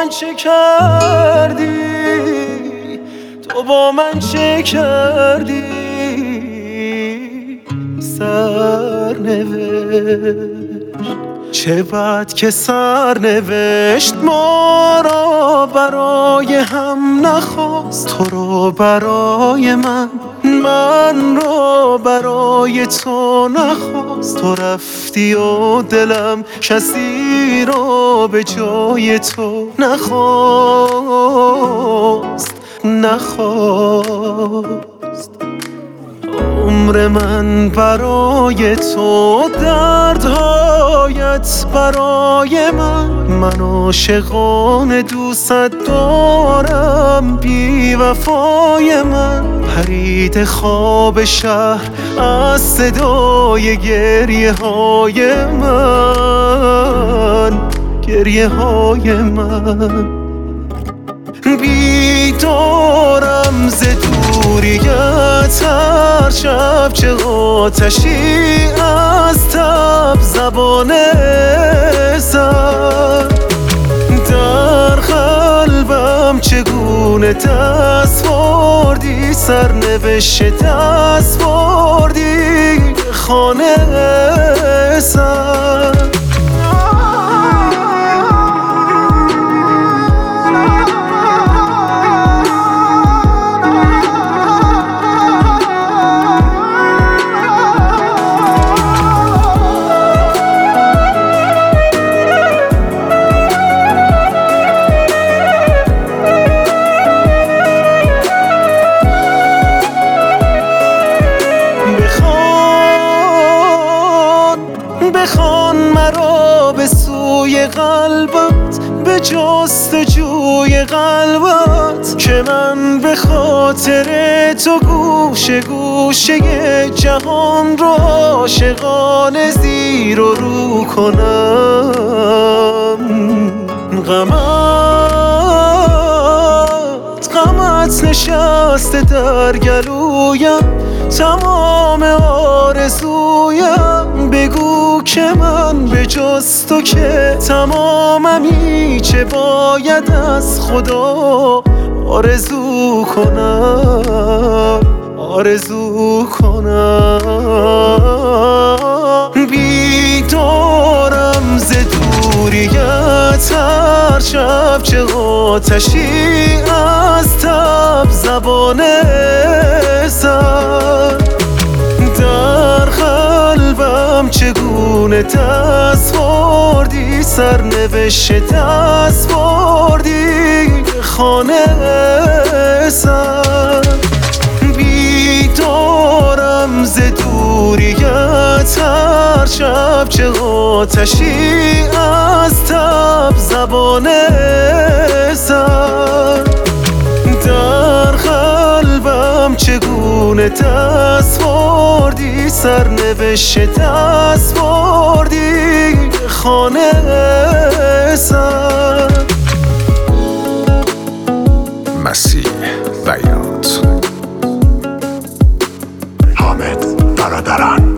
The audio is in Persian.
چه کردی؟ تو با من چه کردی؟ سرنوشت چه بد که سرنوشت ما را برای هم نخواست، تو رو برای من را برای تو نخواست. تو رفتی و دلم کسی را به جای تو نخواست. عمر من برای تو، دردهایت برای من عاشقانه دوست دارم. بی وفای من پرید خواب شهر از صدای گریه های من، گریه های من. بیدارم ز دوریت هر شب، چه آتشی از تب زبان زد در قلبم. چگونه دست بردی سرنوشت، دست بردی خانه زد. بخوان مرا به سوی قلبت، به جستجوی قلبت، که من به خاطر تو گوشه گوشه جهان را عاشقانه زیر و رو کنم. غمت نشسته در گلویم، تمام آرزویم. بگو که من به جز تو که تماممی، چه باید از خدا آرزو کنم، آرزو کنم. بیدارم ز دوریت هر شب، چه آتشی از تب زبان زد در قلبم. چگونه دست بردی سرنوشت، دست بردی خانه زد. بیدارم ز دوریت هر شب، چه آتشی از تب زبان زد در قلبم. چگونه دست بردی سرنوشت، دست بردی خانه زد. مسیح بیات. حامد برادران.